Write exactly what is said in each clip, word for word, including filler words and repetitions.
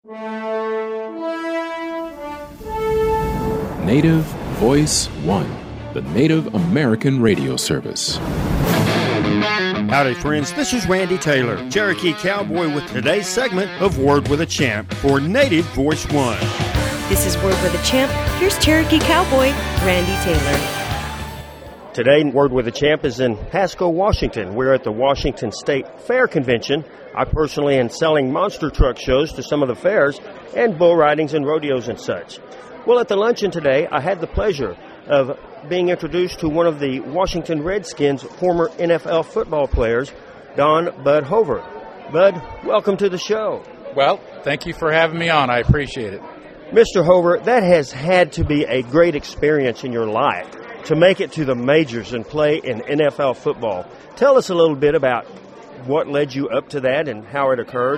Native Voice One, the Native American radio service. Howdy, friends. This is Randy Taylor, Cherokee Cowboy, with today's segment of Word with a Champ for Native Voice One. This is Word with a Champ. Here's Cherokee Cowboy, Randy Taylor. Today, Word with a Champ is in Haskell, Washington. We're at the Washington State Fair Convention. I personally am selling monster truck shows to some of the fairs and bull ridings and rodeos and such. Well, at the luncheon today, I had the pleasure of being introduced to one of the Washington Redskins' former N F L football players, Don Bud Hover. Bud, welcome to the show. Well, thank you for having me on. I appreciate it. Mister Hover, that has had to be a great experience in your life to make it to the majors and play in N F L football. Tell us a little bit about what led you up to that and how it occurred.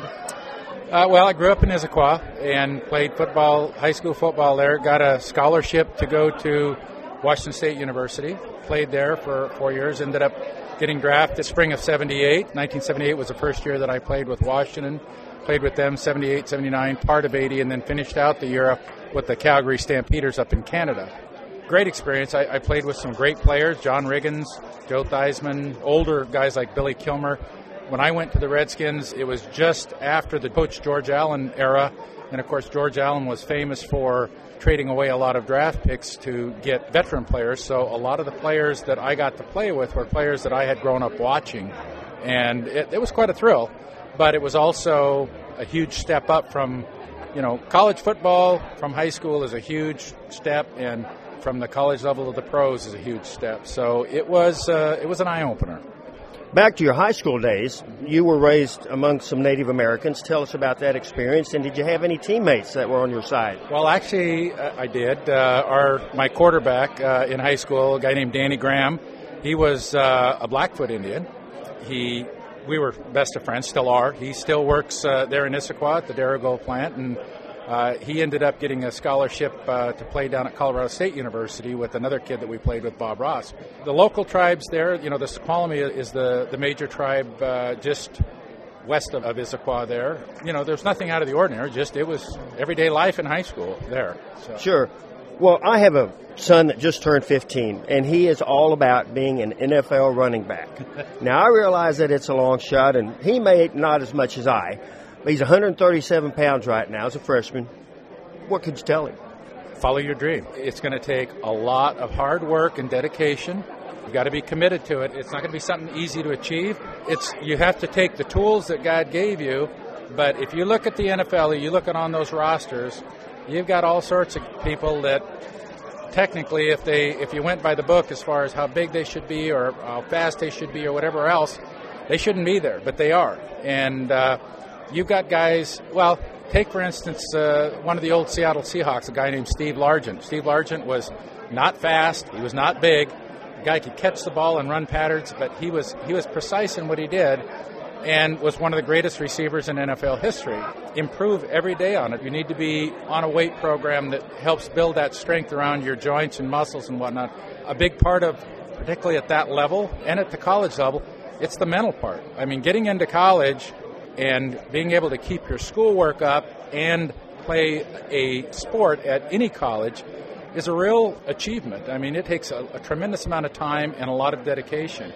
Uh, well, I grew up in Issaquah and played football, high school football there. Got a scholarship to go to Washington State University. Played there for four years. Ended up getting drafted spring of seventy-eight. nineteen seventy-eight was the first year that I played with Washington. Played with them seventy-eight, seventy-nine, part of eighty, and then finished out the year with the Calgary Stampeders up in Canada. Great experience. I, I played with some great players, John Riggins, Joe Theismann, older guys like Billy Kilmer. When I went to the Redskins, it was just after the coach George Allen era, and of course George Allen was famous for trading away a lot of draft picks to get veteran players, so a lot of the players that I got to play with were players that I had grown up watching, and it, it was quite a thrill, but it was also a huge step up from, you know, college football from high school is a huge step, and from the college level to the pros is a huge step, so it was uh, it was an eye-opener. Back to your high school days, you were raised among some Native Americans. Tell us about that experience, and did you have any teammates that were on your side? Well, actually, uh, I did. Uh, our my quarterback uh, in high school, a guy named Danny Graham, he was uh, a Blackfoot Indian. He, we were best of friends, still are. He still works uh, there in Issaquah at the Derigo plant, and Uh, he ended up getting a scholarship uh, to play down at Colorado State University with another kid that we played with, Bob Ross. The local tribes there, you know, the Squamish is the, the major tribe uh, just west of, of Issaquah there. You know, there's nothing out of the ordinary, just it was everyday life in high school there. So. Sure. Well, I have a son that just turned fifteen, and he is all about being an N F L running back. Now, I realize that it's a long shot, and he may not as much as I. He's one hundred thirty-seven pounds right now as a freshman. What could you tell him? Follow your dream. It's going to take a lot of hard work and dedication. You've got to be committed to it. It's not going to be something easy to achieve. It's you have to take the tools that God gave you, but if you look at the N F L, you look at on those rosters, you've got all sorts of people that technically, if they if you went by the book as far as how big they should be or how fast they should be or whatever else, they shouldn't be there, but they are. And uh, you've got guys, well, take, for instance, uh, one of the old Seattle Seahawks, a guy named Steve Largent. Steve Largent was not fast. He was not big. The guy could catch the ball and run patterns, but he was he was precise in what he did and was one of the greatest receivers in N F L history. Improve every day on it. You need to be on a weight program that helps build that strength around your joints and muscles and whatnot. A big part of, particularly at that level and at the college level, it's the mental part. I mean, getting into college and being able to keep your schoolwork up and play a sport at any college is a real achievement. I mean, it takes a, a tremendous amount of time and a lot of dedication.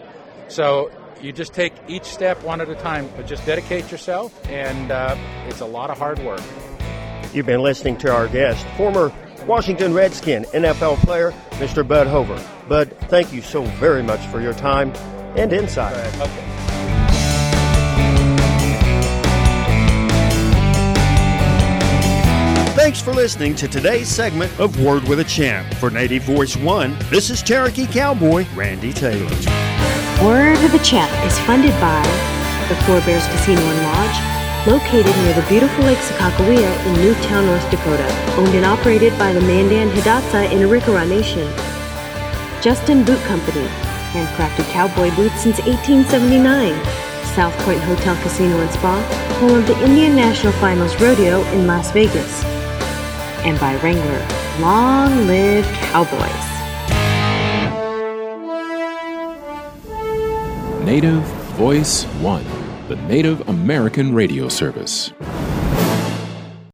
So you just take each step one at a time, but just dedicate yourself, and uh, it's a lot of hard work. You've been listening to our guest, former Washington Redskin N F L player, Mister Bud Hover. Bud, thank you so very much for your time and insight. Right. Okay. Thanks for listening to today's segment of Word with a Champ. For Native Voice One, this is Cherokee Cowboy Randy Taylor. Word with a Champ is funded by the Four Bears Casino and Lodge, located near the beautiful Lake Sakakawea in Newtown, North Dakota. Owned and operated by the Mandan Hidatsa in Arikara Nation. Justin Boot Company, handcrafted cowboy boots since eighteen seventy-nine. South Point Hotel Casino and Spa, home of the Indian National Finals Rodeo in Las Vegas. And by Wrangler, long live cowboys. Native Voice One, the Native American radio service.